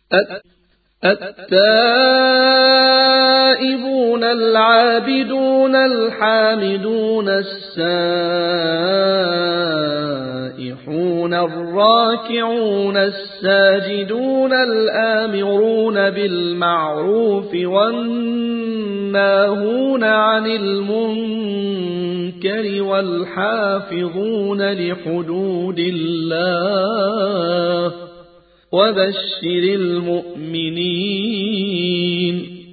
التائبون العابدون الحامدون السائحون الراكعون الساجدون الآمرون بالمعروف والناهون عن المنكر والحافظون لحدود الله وبشر المؤمنين.